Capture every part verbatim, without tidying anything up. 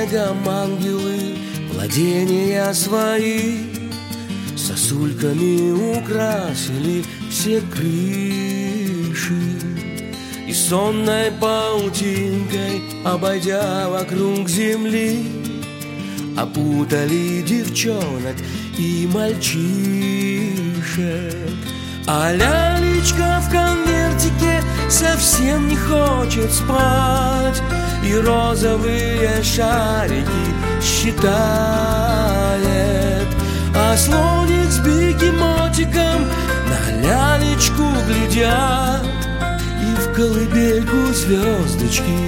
снегом ангелы владения свои сосульками украсили все крыши, и сонной паутинкой, обойдя вокруг земли, опутали девчонок и мальчишек. А лялечка в конвертике совсем не хочет спать, и розовые шарики считает. А слоник с бегемотиком на лялечку глядят и в колыбельку звездочки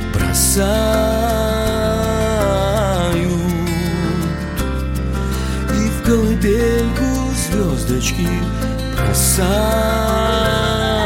бросают. И в колыбельку звездочки бросают.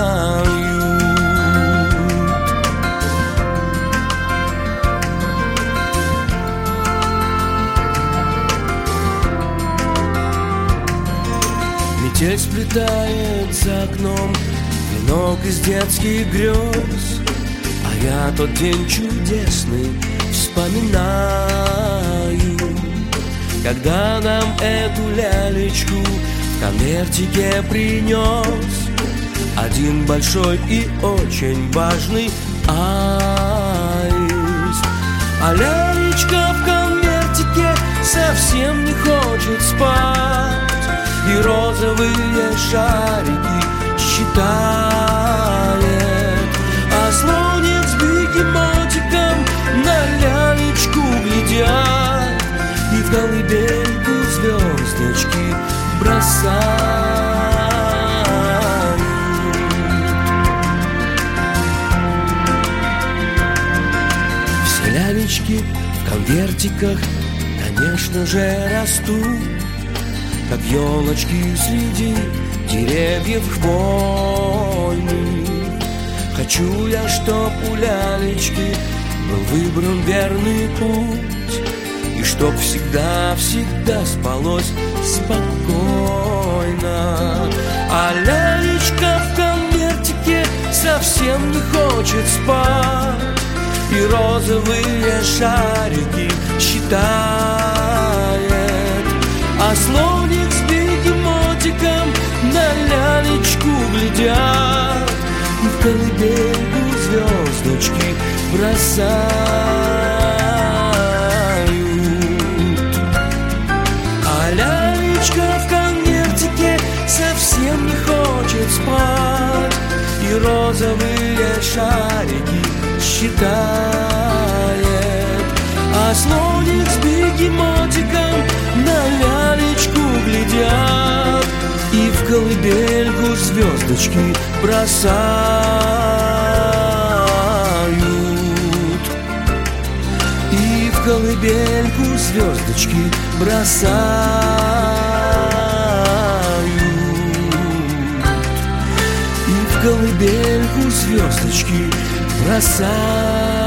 Метель сплетает за окном венок из детских грез, а я тот день чудесный вспоминаю, когда нам эту лялечку в конвертике принес один большой и очень важный аист. А лялечка в конвертике совсем не хочет спать, и розовые шарики считает. А слоник с бегемотиком на лялечку глядят и в колыбельку звездочки бросают. Все лялечки в конвертиках, конечно же, растут, как елочки среди деревьев хвойных. Хочу я, чтоб у лялечки был выбран верный путь, и чтоб всегда-всегда спалось спокойно. А лялечка в конвертике совсем не хочет спать, и розовые шарики считает. А слоник с бегемотиком на лялечку глядят и в колыбельку звездочки бросают. А лялечка в конвертике совсем не хочет спать, и розовые шарики считает. А слоник с бегемотиком на лялечку глядят и в колыбельку звездочки бросают. И в колыбельку звездочки бросают. И в колыбельку звездочки бросают.